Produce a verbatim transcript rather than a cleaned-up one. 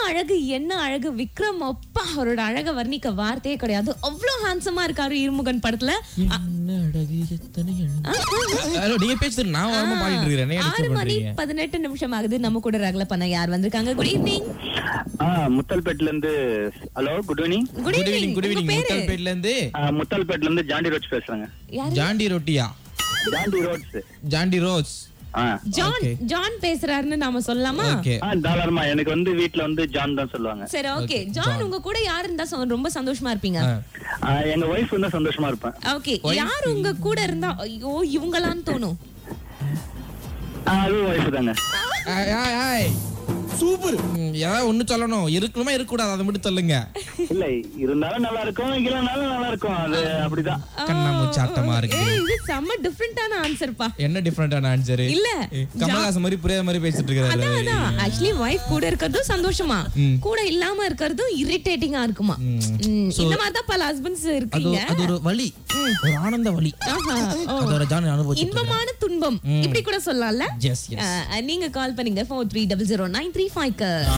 அழகு என்ன அழகு விக்ரம் அப்பா அவரோட அழக வர்ணிக்க வார்த்தையே கிடையாது. அவ்வளவு ஹேண்ட்ஸமா இருக்காரு இருமுகன் படத்துல. என்ன அழகு எத்தனை அழகு. நீங்க பேசுறது நான் வரமா பாடிட்டு இருக்கேன். ஆறு மணி பதினெட்டு நிமிஷம் ஆகுது. நம்ம கூட ரகல பண்ண யார் வந்திருக்காங்க? Good evening. முத்தல்பேட்ல இருந்து. Hello, good evening. Good evening. Good evening. முத்தல்பேட்ல இருந்து முத்தல்பேட்ல இருந்து ஜாண்டி ரோட்ஸ் பேசுறேங்க. ஜாண்டி ரொட்டியா? Jonty Rhodes. Jonty Rhodes. John John பேசுறாருன்னு நாம சொல்லலாமா? தாராளமா. எனக்கு வந்து வீட்ல வந்து ஜான் தான் சொல்லுவாங்க. சரி, ஓகே. ஜான் உங்க கூட யார் இருந்தா ரொம்ப சந்தோஷமா இருப்பீங்க? எங்க வைஃப் இருந்தா சந்தோஷமா இருப்பேன். ஓகே, யார் உங்க கூட இருந்தா ஐயோ இவங்களான்னு தோணும்? அது வைஃப் தாங்க. சூப்பர். ஏதாவது ஒண்ணு சொல்லணும். இருக்கணுமா இருக்க கூடாது அதை மட்டும் சொல்லுங்க. இல்ல, இருந்தாலும் நல்லா இருக்கும், இல்லனாலும் நல்லா இருக்கும். அது அப்படிதான். கண்ணா மூச்சாட்டமா இருக்கு. இது செம்ம டிஃபரண்டான ஆன்சர்ப்பா. என்ன டிஃபரண்டான ஆன்சர்? இல்ல கமலஹாசன் மாதிரி புரியாத மாதிரி பேசிட்டு இருக்காரு. அதான் அதான் ஆக்சுவலி வைஃப் கூட இருக்கிறதும் சந்தோஷமா, கூட இல்லாம இருக்கிறதும் இரிட்டேட்டிங்கா இருக்குமா. இந்த மாதிரி தான் பல ஹஸ்பண்ட்ஸ் இருக்கீங்க. அது ஒரு வலி, ஒரு ஆனந்த வலி. அதோட ஜான் அனுபவிச்சு இன்பமான துன்பம் இப்படி கூட சொல்லலாம்ல. Yes yes. நீங்க கால் பண்ணீங்க four three zero zero nine three five க்கு.